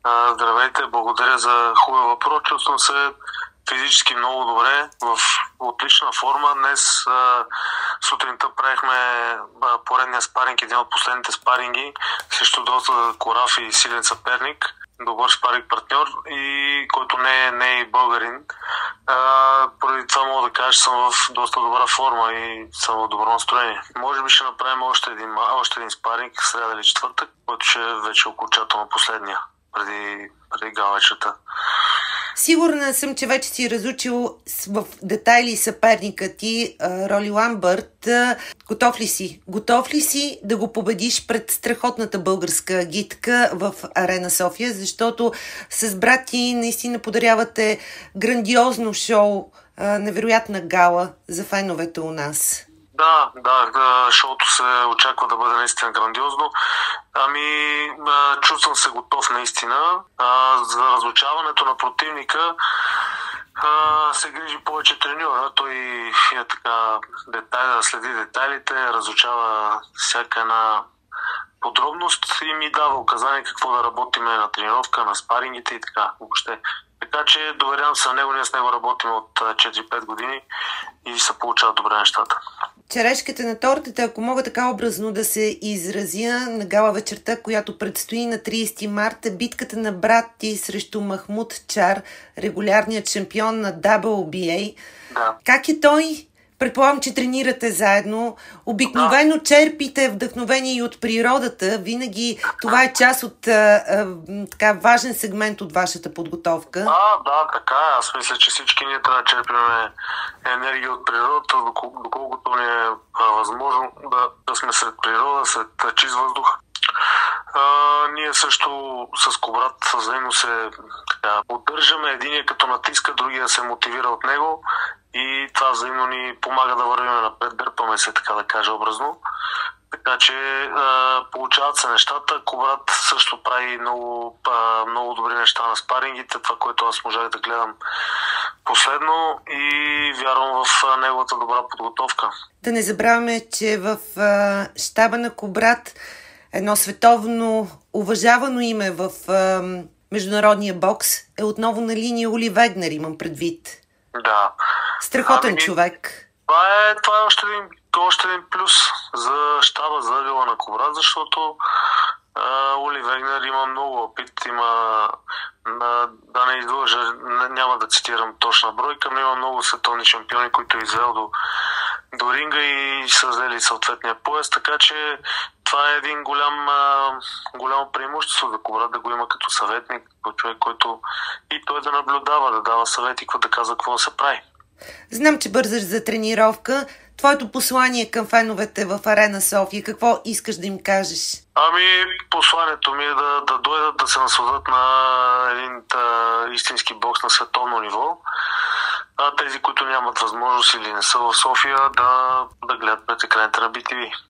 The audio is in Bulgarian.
Здравейте, благодаря за хубав въпрос. Чувствам се физически много добре, в отлична форма. Днес сутринта правихме поредния спаринг, един от последните спаринги срещу доста корав и силен съперник. Добър спаринг партньор, и който не е българин. Поради това мога да кажа, че съм в доста добра форма и съм в добро настроение. Може би ще направим още един спаринг сряда или четвъртък, който ще е вече окончателно последния, преди галачата. Сигурна съм, че вече си разучил в детайли съперника ти, Роли Ламбърт. Готов ли си? Готов ли си да го победиш пред страхотната българска агитка в Арена София? Защото с брат ти наистина подарявате грандиозно шоу, невероятна гала за феновете у нас. Да, шоуто се очаква да бъде наистина грандиозно. Чувствам се готов наистина. За разучаването на противника се грижи повече треньора. Той е така следи детайлите, разучава всяка една подробност и ми дава указания какво да работим на тренировка, на спарингите и така въобще. Така че доверявам се на него, ние с него работим от 4-5 години и се получават добре нещата. Черешката на тортата, ако мога така образно да се изразя, на гала вечерта, която предстои на 30 марта, битката на брат ти срещу Махмуд Чар, регулярният шампион на WBA. Да. Как е той? Предполагам, че тренирате заедно. Обикновено черпите вдъхновение и от природата. Винаги това е част от така важен сегмент от вашата подготовка. Да, така е. Аз мисля, че всички ние трябва да черпим енергия от природата, доколкото ни е възможно да сме сред природа, сред чист въздух. Ние също с Кобрат взаимно се поддържаме. Единия като натиска, другия се мотивира от него и това взаимно ни помага да вървим напред, дърпаме се, така да кажа образно. Така че получават се нещата. Кобрат също прави много добри неща на спарингите, това, което аз можах да гледам последно, и вярвам в неговата добра подготовка. Да не забравяме, че в щаба на Кобрат едно световно уважавано име в международния бокс е отново на линия Ули Вегнер, имам предвид. Да. Страхотен човек. Това е още един плюс за щаба, за ъгъла на Кобрат, защото Ули Вегнер има много опит, да не излъжа, няма да цитирам точна бройка, но има много световни шампиони, които е извел до ринга и са взели съответния пояс, така че това е един голямо преимущество за Кобрат да го има като съветник, като човек, който и той да наблюдава, да дава съвети, да казва какво да се прави. Знам, че бързаш за тренировка. Твоето послание към феновете в Арена София, какво искаш да им кажеш? Посланието ми е да дойдат да се насладят на един истински бокс на световно ниво. Тези, които нямат възможност или не са в София, да гледат пред екраните на BTV.